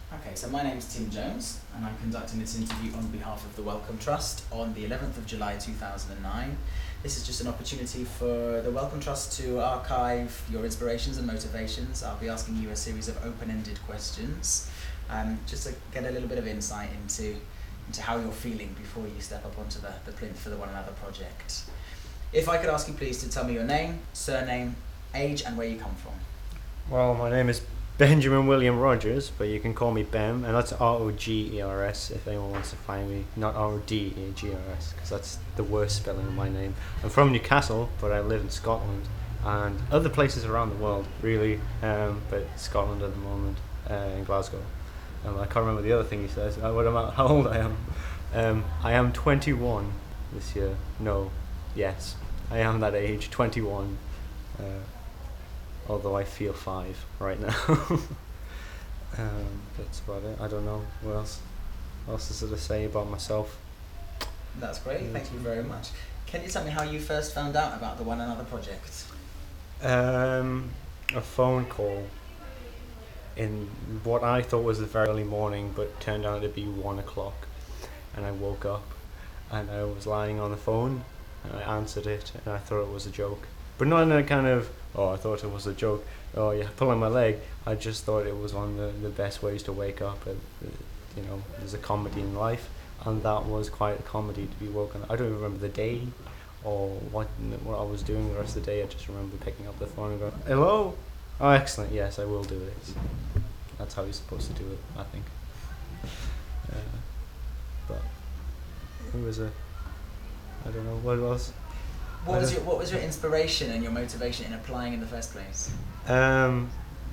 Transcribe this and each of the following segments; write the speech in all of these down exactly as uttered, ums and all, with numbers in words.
Okay, so my name's Tim Jones, and I'm conducting this interview on behalf of the Wellcome Trust on the eleventh of July two thousand nine. This is just an opportunity for the Wellcome Trust to archive your inspirations and motivations. I'll be asking you a series of open-ended questions, um, just to get a little bit of insight into into how you're feeling before you step up onto the, the plinth for the One Another project. If I could ask you please to tell me your name, surname, age, and where you come from. Well, my name is Benjamin William Rogers, but you can call me Bem, and that's R O G E R S if anyone wants to find me, not R O D E G R S, because that's the worst spelling of my name. I'm from Newcastle, but I live in Scotland, and other places around the world, really, um, but Scotland at the moment, uh, in Glasgow. Um, I can't remember the other thing he says, uh, what am I, how old I am. Um, I am twenty-one this year. No, yes, I am that age, twenty-one. Uh, although I feel five right now. um, that's about it. I don't know what else, what else is there to say about myself. That's great, thank you very much. Can you tell me how you first found out about the One Another project? Um, a phone call in what I thought was the very early morning, but turned out to be one o'clock, and I woke up and I was lying on the phone and I answered it and I thought it was a joke, but not in a kind of, oh, I thought it was a joke, oh yeah, pulling my leg. I just thought it was one of the, the best ways to wake up. And, you know, there's a comedy in life, and that was quite a comedy to be woken. I don't even remember the day or what what I was doing the rest of the day. I just remember picking up the phone and going, hello? Oh, excellent, yes, I will do it. That's how you're supposed to do it, I think. Uh, but it was a, I don't know what it was. What was your What was your inspiration and your motivation in applying in the first place? Um,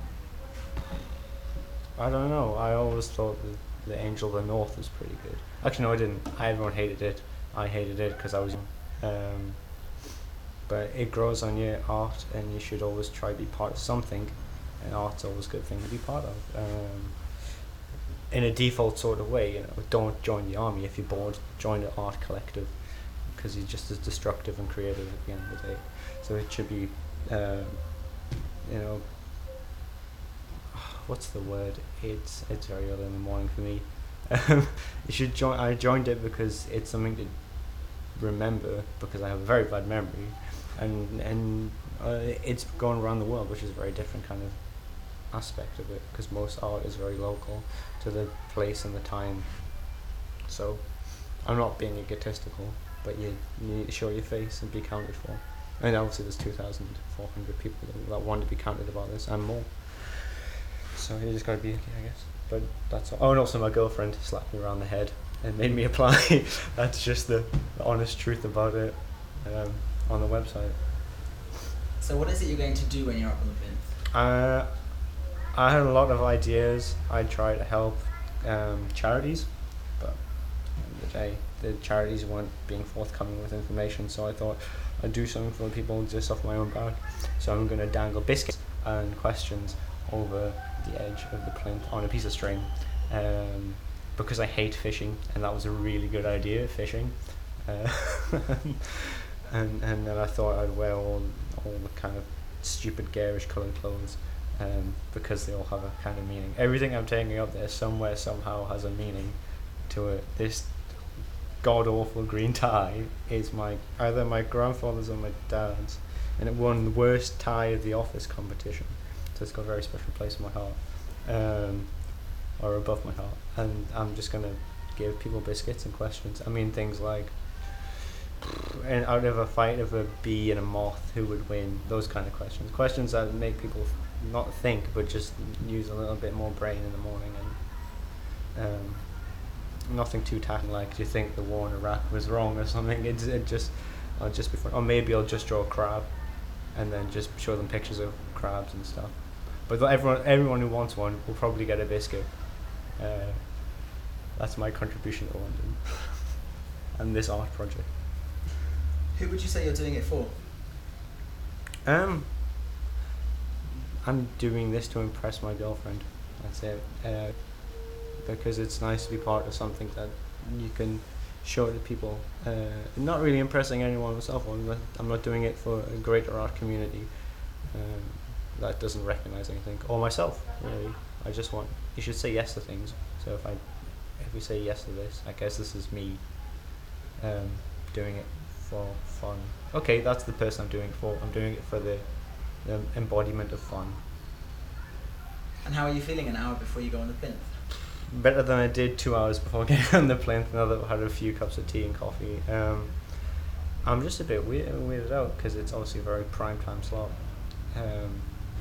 I don't know. I always thought the, the Angel of the North was pretty good. Actually, no, I didn't. I, everyone hated it. I hated it because I was young. Um, but it grows on you, art, and you should always try to be part of something. And art's always a good thing to be part of. Um, in a default sort of way, you know, don't join the army if you're bored. Join the art collective, because you're just as destructive and creative at the end of the day. So it should be, um, you know, what's the word? It's it's very early in the morning for me. You should join. I joined it because it's something to remember, because I have a very bad memory, and and uh, it's going around the world, which is a very different kind of aspect of it, because most art is very local to the place and the time. So I'm not being egotistical, but you, you need to show your face and be counted for. And obviously there's two thousand four hundred people that, that want to be counted about this, and more. So you just gotta be lucky, I guess. But that's all. Oh, and also my girlfriend slapped me around the head and made me apply. That's just the, the honest truth about it, um, on the website. So what is it you're going to do when you're up on the plinth? Uh, I had a lot of ideas. I tried to help um, charities, but at the end of the day, the charities weren't being forthcoming with information, so I thought I'd do something for people just off my own back. So I'm going to dangle biscuits and questions over the edge of the plinth on a piece of string, um, because I hate fishing, and that was a really good idea, fishing. Uh, and and then I thought I'd wear all, all the kind of stupid garish coloured clothes, um, because they all have a kind of meaning. Everything I'm taking up there somewhere somehow has a meaning to it. This god-awful green tie is my either my grandfather's or my dad's, and it won the worst tie of the office competition, so it's got a very special place in my heart, um, or above my heart. And I'm just gonna give people biscuits and questions. I mean, things like, and out of a fight of a bee and a moth, who would win? Those kind of questions. Questions that make people not think, but just use a little bit more brain in the morning. And um, nothing too tackling, like, do you think the war in Iraq was wrong or something? It's it just, I'll just be fun. Or maybe I'll just draw a crab, and then just show them pictures of crabs and stuff. But everyone, everyone who wants one will probably get a biscuit. Uh, that's my contribution to London and this art project. Who would you say you're doing it for? Um, I'm doing this to impress my girlfriend. That's it. Uh, because it's nice to be part of something that you can show to people. Uh, not really impressing anyone myself. I'm not, I'm not doing it for a greater art community. Um, that doesn't recognize anything, or myself. Really, I just want you should say yes to things. So if I if we say yes to this, I guess this is me um, doing it for fun. Okay, that's the person I'm doing it for. I'm doing it for the, the embodiment of fun. And how are you feeling an hour before you go on the plinth? Better than I did two hours before getting on the plinth. Now that I've had a few cups of tea and coffee, um, I'm just a bit weird, weirded out because it's obviously a very prime time slot. Um,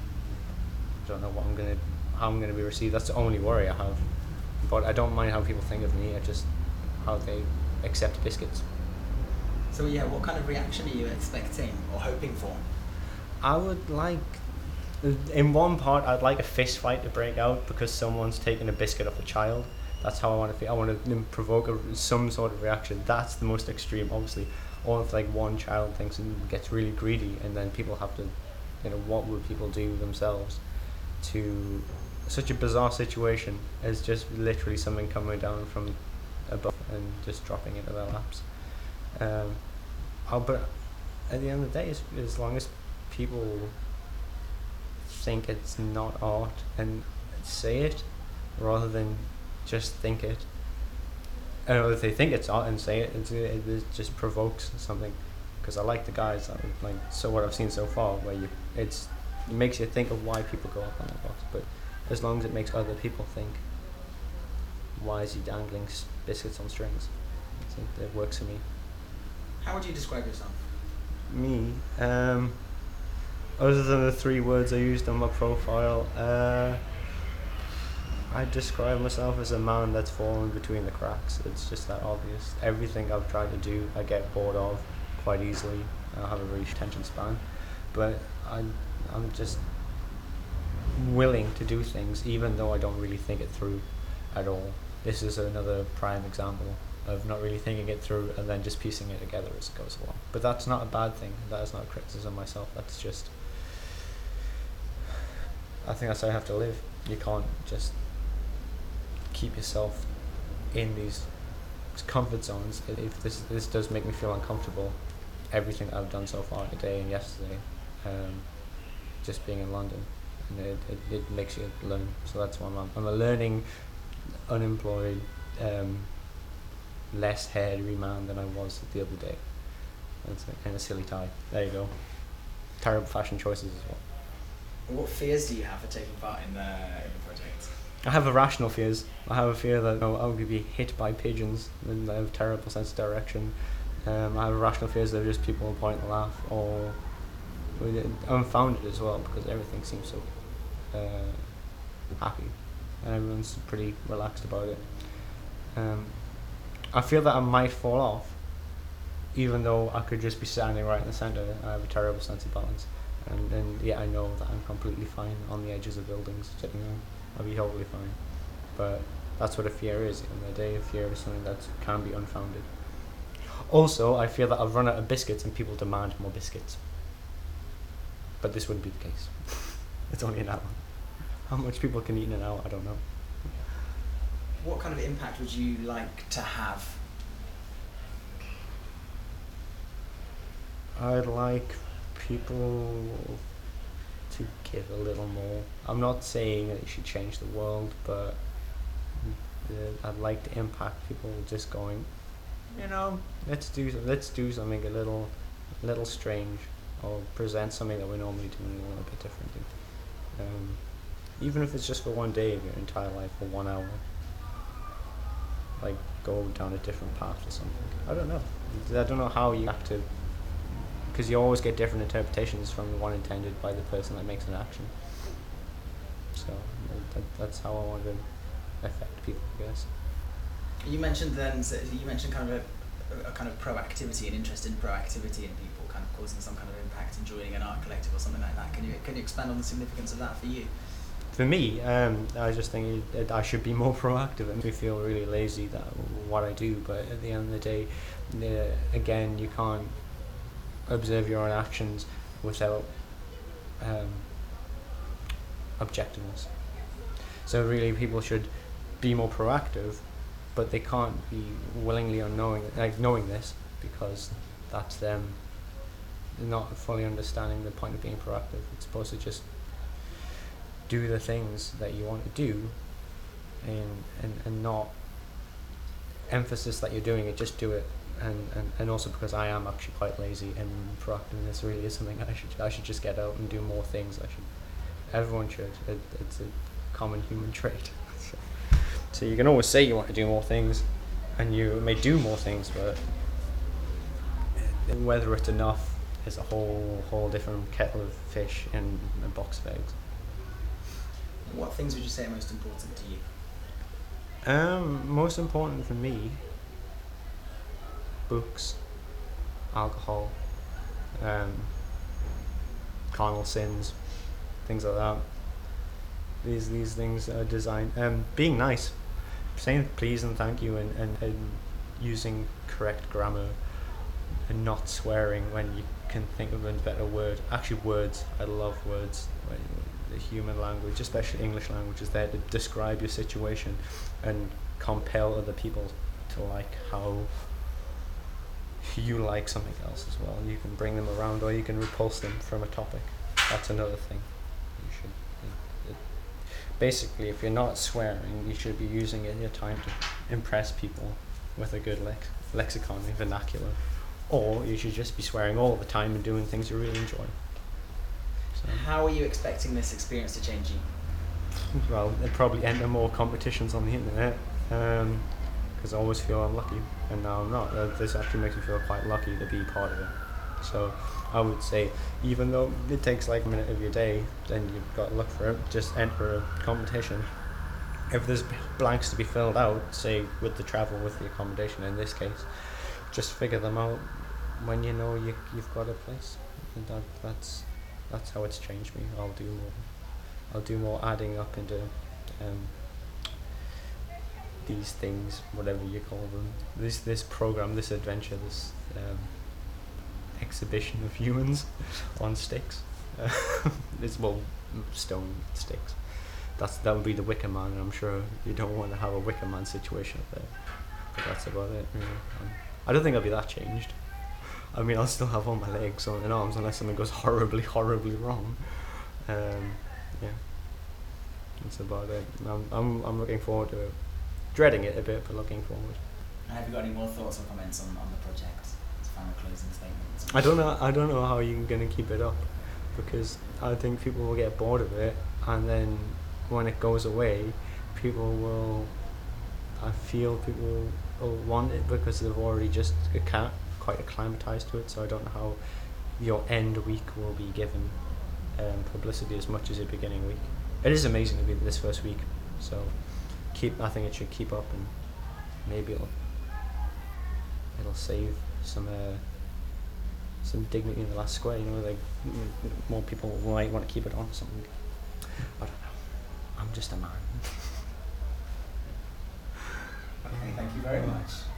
I don't know what I'm gonna, how I'm gonna be received. That's the only worry I have. But I don't mind how people think of me. I just how they accept biscuits. So yeah, what kind of reaction are you expecting or hoping for? I would like, in one part, I'd like a fist fight to break out because someone's taken a biscuit off a child. That's how I want to feel. I want to provoke a, some sort of reaction. That's the most extreme, obviously. Or if like one child thinks and gets really greedy, and then people have to, you know, what would people do themselves to such a bizarre situation as just literally something coming down from above and just dropping into their laps. Um, oh, but at the end of the day, as, as long as people think it's not art and say it rather than just think it, and if they think it's art and say it, it's, it, it just provokes something. Because I like the guys that like so what I've seen so far, where you it's it makes you think of why people go up on that box. But as long as it makes other people think, why is he dangling s- biscuits on strings? I think that works for me. How would you describe yourself? Me, um, other than the three words I used on my profile, uh, I describe myself as a man that's fallen between the cracks. It's just that obvious. Everything I've tried to do, I get bored of quite easily. I have a very attention span, but I, I'm just willing to do things even though I don't really think it through at all. This is another prime example of not really thinking it through and then just piecing it together as it goes along. But that's not a bad thing. That is not a criticism of myself. That's just, I think that's how you have to live. You can't just keep yourself in these comfort zones. If this this does make me feel uncomfortable, everything I've done so far today and yesterday, um, just being in London, and it, it, it makes you learn. So that's why I'm I'm a learning, unemployed, um, less hairy man than I was the other day. That's a kind of silly tie. There you go. Terrible fashion choices as well. What fears do you have for taking part in the, in the project? I have irrational fears. I have a fear that oh, I'm going to be hit by pigeons and I have a terrible sense of direction. Um, I have irrational fears that just people will point and laugh, or unfounded as well, because everything seems so uh, happy and everyone's pretty relaxed about it. Um, I feel that I might fall off, even though I could just be standing right in the centre. I have a terrible sense of balance, and, and yeah, I know that I'm completely fine on the edges of buildings sitting on. I'll be totally fine. But that's what a fear is. At the end of the day, a fear is something that can be unfounded. Also, I feel that I've run out of biscuits and people demand more biscuits. But this wouldn't be the case. It's only an hour. How much people can eat in an hour, I don't know. What kind of impact would you like to have? I'd like people to give a little more. I'm not saying that you should change the world, but uh, I'd like to impact people just going, you know, let's do let's do something a little, a little strange, or present something that we normally do a little bit differently. Um, even if it's just for one day of your entire life, for one hour. Like go down a different path or something. I don't know. I don't know how you have to, because you always get different interpretations from the one intended by the person that makes an action. So that, that's how I want to affect people, I guess. You mentioned then, so you mentioned kind of a, a kind of proactivity, an interest in proactivity in people, kind of causing some kind of impact in joining an art collective or something like that. Can you can you expand on the significance of that for you? For me, um, I just think it, I should be more proactive, and we feel really lazy that what I do. But at the end of the day, uh, again, you can't observe your own actions without um, objectiveness. So really, people should be more proactive, but they can't be willingly unknowing, like knowing this, because that's them not fully understanding the point of being proactive. It's supposed to just do the things that you want to do, and and, and not emphasis that you're doing it, just do it. And, and, and also because I am actually quite lazy, and proactiveness really is something I should I should just get out and do more things. I should everyone should. It, it's a common human trait. so, so you can always say you want to do more things, and you may do more things, but whether it's enough is a whole whole different kettle of fish in a box of eggs. What things would you say are most important to you? Um, most important for me, books, alcohol, um, carnal sins, things like that. These these things are designed. Um, being nice, saying please and thank you, and, and, and using correct grammar, and not swearing when you can think of a better word. Actually, words. I love words. The human language, especially English language, is there to describe your situation and compel other people to like how you like something else as well. You can bring them around, or you can repulse them from a topic. That's another thing. You should it, it, basically, if you're not swearing, you should be using it, your time to impress people with a good lex- lexicon and vernacular, or you should just be swearing all the time and doing things you really enjoy. So, how are you expecting this experience to change you? well, I'd probably enter more competitions on the internet, um, because I always feel unlucky, and now I'm not. Uh, this actually makes me feel quite lucky to be part of it. So I would say, even though it takes like a minute of your day, then you've got to look for it, just enter a competition. If there's blanks to be filled out, say with the travel, with the accommodation in this case, just figure them out when you know you, you've got a place. And that, that's that's how it's changed me. I'll do more. I'll do more adding up into um, these things, whatever you call them. This this program, this adventure, this um, exhibition of humans on sticks. Uh, this well, stone sticks. That's that would be the Wicker Man, and I'm sure you don't want to have a Wicker Man situation up there. But that's about it. Really. Um, I don't think I'll be that changed. I mean, I'll still have all my legs and arms unless something goes horribly, horribly wrong. Um, yeah, that's about it. I'm, I'm, I'm looking forward to it. Dreading it a bit, but looking forward. Have you got any more thoughts or comments on, on the project? As final closing statements. I don't know. I don't know how you're going to keep it up, because I think people will get bored of it, and then when it goes away, people will. I feel people will want it because they've already just can't quite acclimatized to it. So I don't know how your end week will be given um, publicity as much as your beginning week. It is amazing to be this first week. So keep. I think it should keep up, and maybe it'll it'll save some uh, some dignity in the last square. You know, like more people might want to keep it on or something. I don't know. I'm just a man. Okay, thank you very much.